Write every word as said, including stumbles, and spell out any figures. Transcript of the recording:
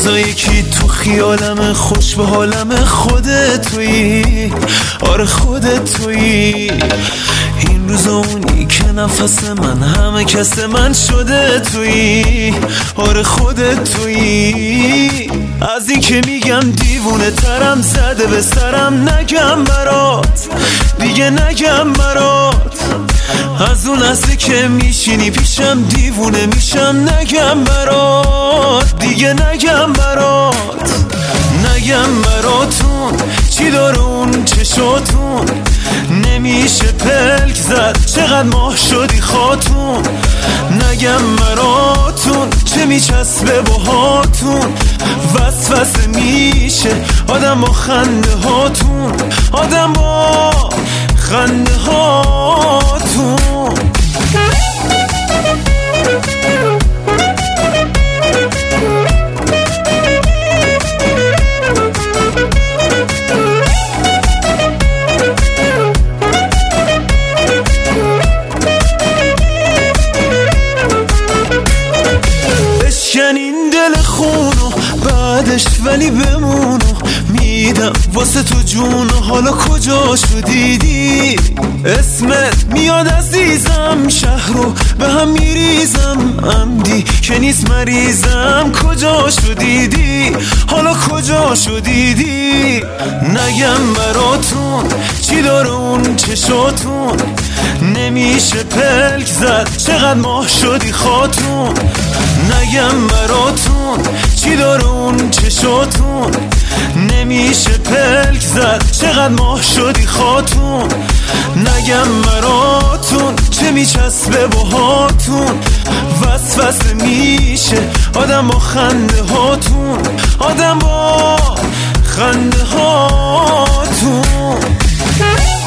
روزا یکی تو خیالم خوش به حالم خودت تویی، آره خودت تویی. این روزا اونی که نفس من همه کس من شده تویی، آره خودت تویی. از این که میگم دیوونه ترم زده به سرم نگم برات، دیگه نگم برات. از اون لحظه که میشینی پیشم دیوونه میشم نگم برات، دیگه نگم برات. نگم براتون چی داره اون چشاتون، نمیشه پلک زد چقدر ماه شدی خاتون. نگم براتون چه میچسبه باهاتون، وسوسه میشه آدم با خنده هاتون، آدم با خنده هاتون. بشکن این دل خونو بعدش ولی بمونو، میدم واسه تو جون. حالا کجا شدیدی اسمت میاد عزیزم، شهرو به هم میریزم عمدی که نیست مریضم. کجا شدیدی حالا کجا شدیدی. نگم براتون چی داره اون چشاتون، نمیشه پلک زد چقدر ماه شدی خاتون. نگم براتون چی داره اون چشاتون، نمیشه پلک زد چقدر ماه شدی خاتون. نگم براتون چه میچسبه باهاتون، وسوسه میشه آدم با خنده هاتون، آدم با خنده هاتون.